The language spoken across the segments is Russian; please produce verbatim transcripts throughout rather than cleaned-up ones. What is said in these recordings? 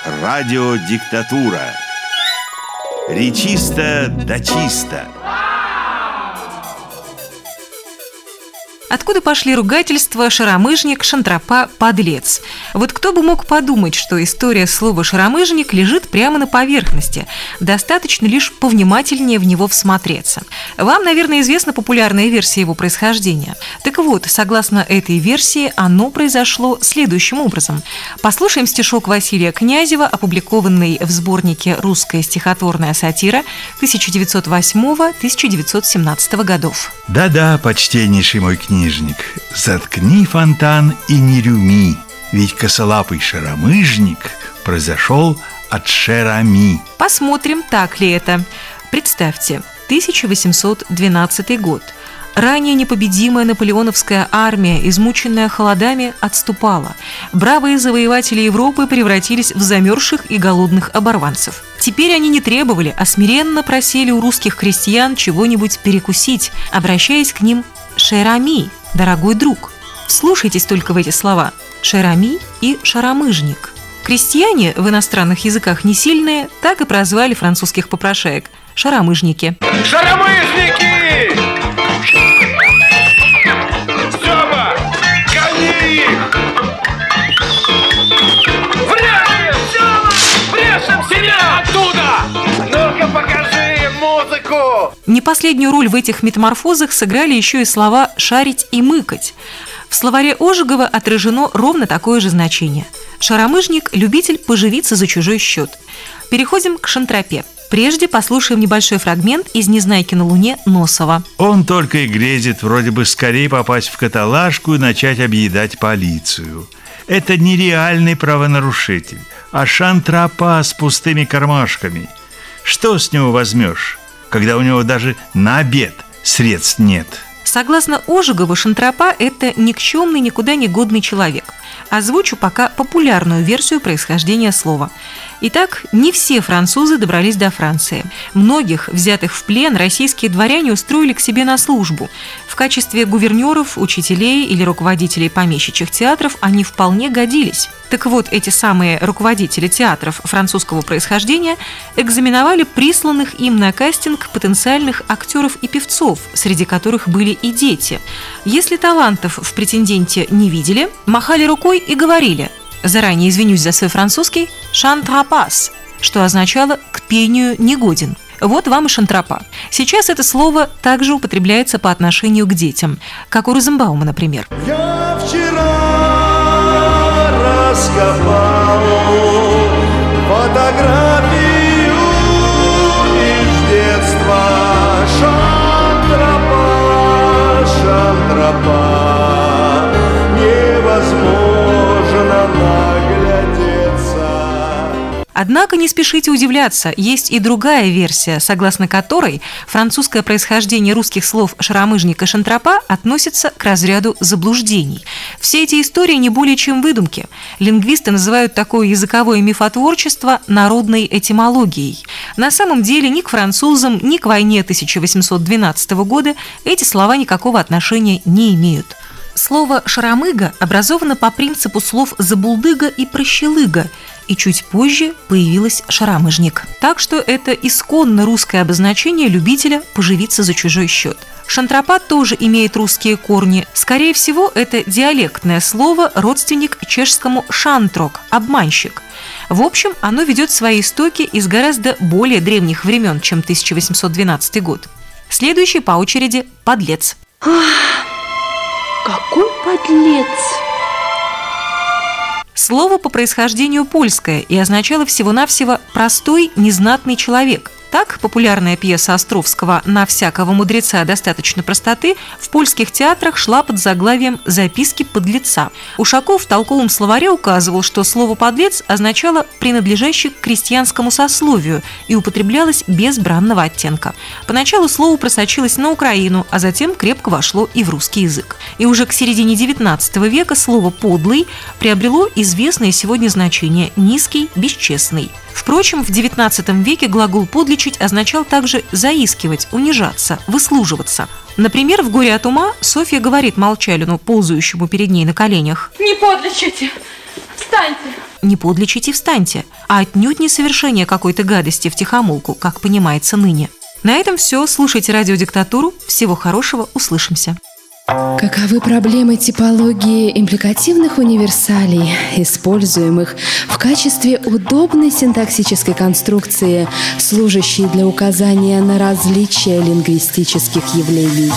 Радиодиктатура. Речисто да чисто. Откуда пошли ругательства «шаромыжник», «шантропа», «подлец»? Вот кто бы мог подумать, что история слова «шаромыжник» лежит прямо на поверхности. Достаточно лишь повнимательнее в него всмотреться. Вам, наверное, известна популярная версия его происхождения. Так вот, согласно этой версии, оно произошло следующим образом. Послушаем стишок Василия Князева, опубликованный в сборнике «Русская стихотворная сатира» тысяча девятьсот восьмого — тысяча девятьсот семнадцатого годов. Да-да, почтеннейший мой князь, заткни фонтан и не рюми, ведь косолапый шаромыжник произошел от Шерами. Посмотрим, так ли это. Представьте, тысяча восемьсот двенадцатый год. Ранее непобедимая наполеоновская армия, измученная холодами, отступала. Бравые завоеватели Европы превратились в замерзших и голодных оборванцев. Теперь они не требовали, а смиренно просили у русских крестьян чего-нибудь перекусить, обращаясь к ним «Шерами», дорогой друг. Вслушайтесь только в эти слова «Шерами» и «шаромыжник». Крестьяне в иностранных языках не сильные, так и прозвали французских попрошаек – шаромыжники. Шаромыжники! Стёпа, гони их! Врежем! Стёпа! Врежем себя оттуда! Ну-ка покажи им музыку! Не последнюю роль в этих метаморфозах сыграли еще и слова «шарить» и «мыкать». В словаре Ожегова отражено ровно такое же значение. Шаромыжник – любитель поживиться за чужой счет. Переходим к шантропе. Прежде послушаем небольшой фрагмент из «Незнайки на Луне» Носова. Он только и грезит вроде бы скорее попасть в каталажку и начать объедать полицию. Это не реальный правонарушитель, а шантропа с пустыми кармашками. Что с него возьмешь, когда у него даже на обед средств нет? Согласно Ожегову, шантропа – это никчемный, никуда не годный человек. Озвучу пока популярную версию происхождения слова. Итак, не все французы добрались до Франции. Многих, взятых в плен, российские дворяне устроили к себе на службу. В качестве гувернеров, учителей или руководителей помещичьих театров они вполне годились. Так вот, эти самые руководители театров французского происхождения экзаменовали присланных им на кастинг потенциальных актеров и певцов, среди которых были и дети. Если талантов в претенденте не видели, махали рукой и говорили, заранее извинюсь за свой французский, «шантропас», что означало «к пению негоден». Вот вам и шантропа. Сейчас это слово также употребляется по отношению к детям, как у Розенбаума, например. Я вчера раскопал фотографию из детства. Шантропа, шантропа, невозможно наглядеться. Однако не спешите удивляться, есть и другая версия, согласно которой французское происхождение русских слов «шаромыжник» и «шантропа» относится к разряду заблуждений. Все эти истории не более чем выдумки. Лингвисты называют такое языковое мифотворчество народной этимологией. На самом деле ни к французам, ни к войне тысяча восемьсот двенадцатого года эти слова никакого отношения не имеют. Слово «шаромыга» образовано по принципу слов «забулдыга» и «прощелыга», и чуть позже появилась «шаромыжник». Так что это исконно русское обозначение любителя поживиться за чужой счет. Шантропа тоже имеет русские корни. Скорее всего, это диалектное слово, родственник чешскому «шантрок» – «обманщик». В общем, оно ведет свои истоки из гораздо более древних времен, чем тысяча восемьсот двенадцатый год. Следующий по очереди – «подлец». Какой подлец! Слово по происхождению польское и означало всего-навсего «простой, незнатный человек». Так, популярная пьеса Островского «На всякого мудреца достаточно простоты» в польских театрах шла под заглавием «Записки подлеца». Ушаков в толковом словаре указывал, что слово «подлец» означало «принадлежащий к крестьянскому сословию» и употреблялось без бранного оттенка. Поначалу слово просочилось на Украину, а затем крепко вошло и в русский язык. И уже к середине девятнадцатого века слово «подлый» приобрело известное сегодня значение «низкий, бесчестный». Впрочем, в девятнадцатом веке глагол «подличить» означал также заискивать, унижаться, выслуживаться. Например, в «Горе от ума» Софья говорит молчалину, ползающему перед ней на коленях: Не подличите! Встаньте! Не подлечите, встаньте, а отнюдь не совершение какой-то гадости втихомолку, как понимается ныне. На этом все. Слушайте радиодиктатуру. Всего хорошего. Услышимся. Каковы проблемы типологии импликативных универсалей, используемых в качестве удобной синтаксической конструкции, служащей для указания на различия лингвистических явлений?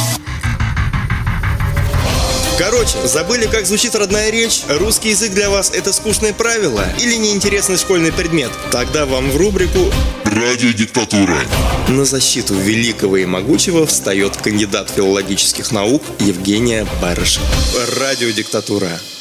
Короче, забыли, как звучит родная речь? Русский язык для вас – это скучное правило или неинтересный школьный предмет? Тогда вам в рубрику «Радиодиктатура». На защиту великого и могучего встает кандидат филологических наук Евгения Барышева. Радиодиктатура.